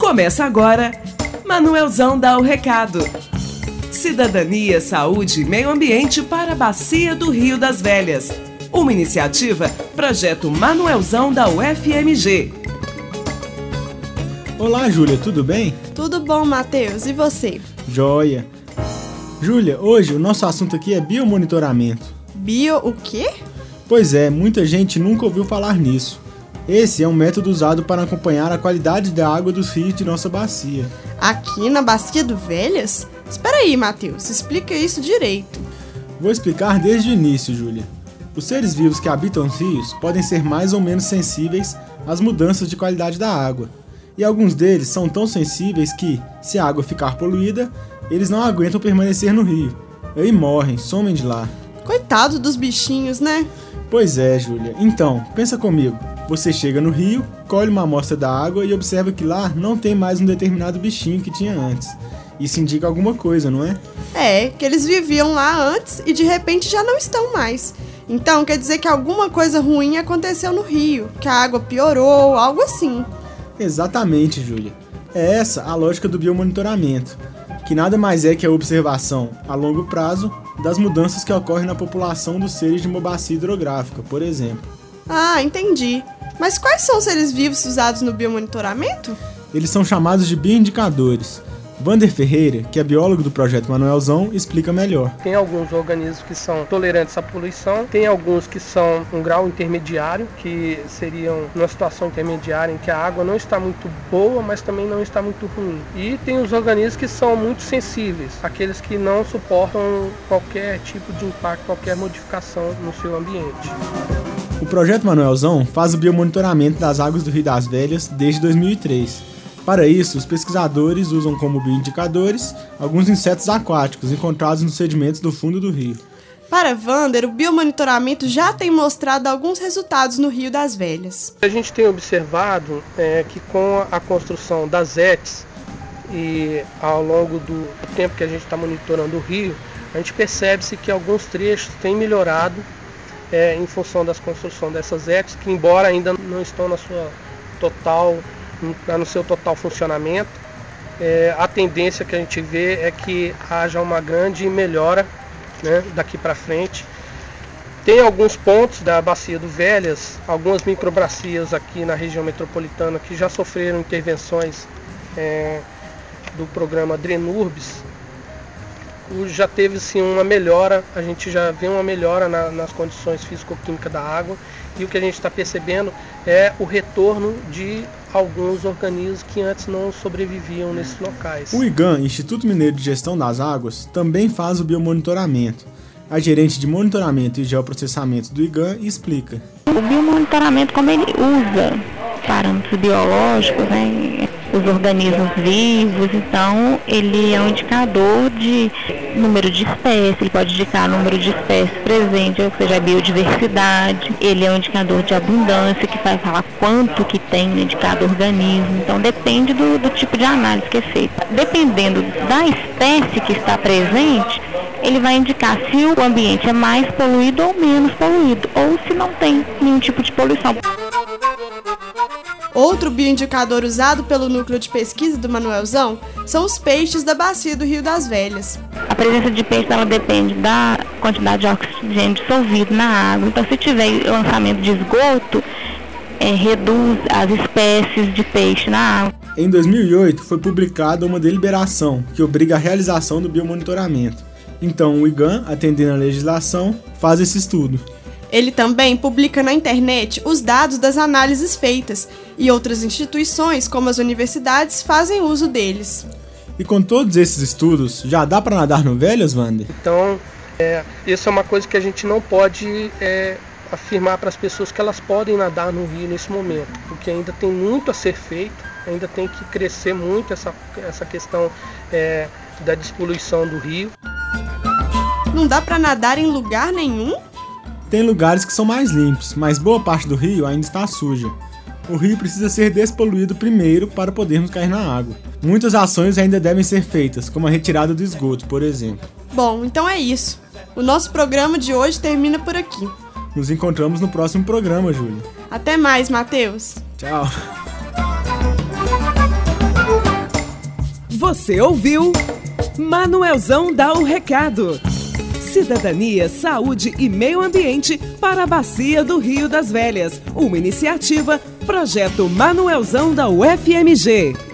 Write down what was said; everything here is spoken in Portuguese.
Começa agora, Manuelzão dá o recado. Cidadania, saúde e meio ambiente para a Bacia do Rio das Velhas. Uma iniciativa, Projeto Manuelzão da UFMG. Olá, Júlia, tudo bem? Tudo bom, Matheus, e você? Joia. Júlia, hoje o nosso assunto aqui é biomonitoramento. Bio o quê? Pois é, muita gente nunca ouviu falar nisso. Esse é um método usado para acompanhar a qualidade da água dos rios de nossa bacia. Aqui na Bacia do Velhas? Espera aí, Matheus, explica isso direito. Vou explicar desde o início, Júlia. Os seres vivos que habitam os rios podem ser mais ou menos sensíveis às mudanças de qualidade da água. E alguns deles são tão sensíveis que, se a água ficar poluída, eles não aguentam permanecer no rio. Aí morrem, somem de lá. Coitado dos bichinhos, né? Pois é, Júlia. Então, pensa comigo. Você chega no rio, colhe uma amostra da água e observa que lá não tem mais um determinado bichinho que tinha antes. Isso indica alguma coisa, não é? É, que eles viviam lá antes e de repente já não estão mais. Então quer dizer que alguma coisa ruim aconteceu no rio, que a água piorou, algo assim. Exatamente, Júlia. É essa a lógica do biomonitoramento, que nada mais é que a observação, a longo prazo, das mudanças que ocorrem na população dos seres de uma bacia hidrográfica, por exemplo. Ah, entendi. Mas quais são os seres vivos usados no biomonitoramento? Eles são chamados de bioindicadores. Vander Ferreira, que é biólogo do Projeto Manuelzão, explica melhor. Tem alguns organismos que são tolerantes à poluição, tem alguns que são um grau intermediário, que seriam numa situação intermediária em que a água não está muito boa, mas também não está muito ruim. E tem os organismos que são muito sensíveis, aqueles que não suportam qualquer tipo de impacto, qualquer modificação no seu ambiente. O Projeto Manuelzão faz o biomonitoramento das águas do Rio das Velhas desde 2003. Para isso, os pesquisadores usam como bioindicadores alguns insetos aquáticos encontrados nos sedimentos do fundo do rio. Para Vander, o biomonitoramento já tem mostrado alguns resultados no Rio das Velhas. A gente tem observado que com a construção das ETs e ao longo do tempo que a gente está monitorando o rio, a gente percebe-se que alguns trechos têm melhorado em função das construções dessas ETs, que embora ainda não estão no seu total funcionamento, a tendência que a gente vê é que haja uma grande melhora, né, daqui para frente. Tem alguns pontos da Bacia do Velhas, algumas microbacias aqui na região metropolitana que já sofreram intervenções do programa Drenurbis. Já teve sim uma melhora, a gente já vê uma melhora nas condições físico-químicas da água, e o que a gente está percebendo é o retorno de alguns organismos que antes não sobreviviam nesses locais. O IGAM, Instituto Mineiro de Gestão das Águas, também faz o biomonitoramento. A gerente de monitoramento e geoprocessamento do IGAM explica. O biomonitoramento, como ele usa parâmetros biológicos, né, os organismos vivos, então ele é um indicador de número de espécies, ele pode indicar número de espécies presentes, ou seja, a biodiversidade, ele é um indicador de abundância, que vai falar quanto que tem né, de cada organismo, então depende do tipo de análise que é feita. Dependendo da espécie que está presente, ele vai indicar se o ambiente é mais poluído ou menos poluído, ou se não tem nenhum tipo de poluição. Outro bioindicador usado pelo núcleo de pesquisa do Manuelzão são os peixes da Bacia do Rio das Velhas. A presença de peixe ela depende da quantidade de oxigênio dissolvido na água. Então, se tiver lançamento de esgoto, reduz as espécies de peixe na água. Em 2008, foi publicada uma deliberação que obriga a realização do biomonitoramento. Então, o IGAM, atendendo à legislação, faz esse estudo. Ele também publica na internet os dados das análises feitas, e outras instituições, como as universidades, fazem uso deles. E com todos esses estudos, já dá para nadar no Velhas, Vander? Então, isso é uma coisa que a gente não pode afirmar para as pessoas que elas podem nadar no rio nesse momento, porque ainda tem muito a ser feito, ainda tem que crescer muito essa questão da despoluição do rio. Não dá para nadar em lugar nenhum? Tem lugares que são mais limpos, mas boa parte do rio ainda está suja. O rio precisa ser despoluído primeiro para podermos cair na água. Muitas ações ainda devem ser feitas, como a retirada do esgoto, por exemplo. Bom, então é isso. O nosso programa de hoje termina por aqui. Nos encontramos no próximo programa, Júlia. Até mais, Matheus. Tchau. Você ouviu? Manuelzão dá o recado. Cidadania, saúde e meio ambiente para a Bacia do Rio das Velhas. Uma iniciativa, Projeto Manuelzão da UFMG.